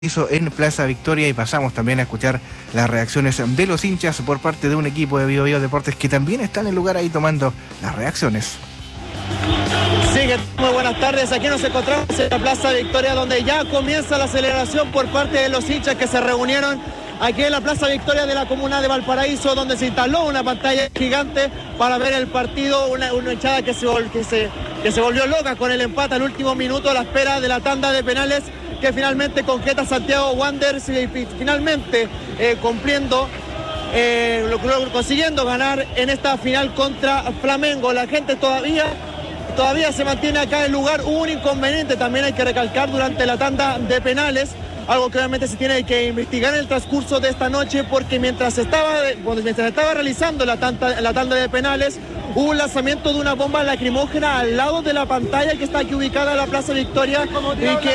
hizo en Plaza Victoria y pasamos también a escuchar las reacciones de los hinchas por parte de un equipo de Bio Bio Deportes que también está en el lugar ahí tomando las reacciones. Sí, muy buenas tardes. Aquí nos encontramos en la Plaza Victoria, donde ya comienza la celebración por parte de los hinchas que se reunieron aquí en la Plaza Victoria de la comuna de Valparaíso, donde se instaló una pantalla gigante para ver el partido, una hinchada que se volvió loca con el empate al último minuto a la espera de la tanda de penales que finalmente concreta Santiago Wanderers y finalmente consiguiendo ganar en esta final contra Flamengo. La gente todavía se mantiene acá en el lugar. Hubo un inconveniente, también hay que recalcar, durante la tanda de penales, algo que obviamente se tiene que investigar en el transcurso de esta noche, porque mientras estaba realizando la tanda de penales, hubo un lanzamiento de una bomba lacrimógena al lado de la pantalla que está aquí ubicada en la Plaza Victoria y que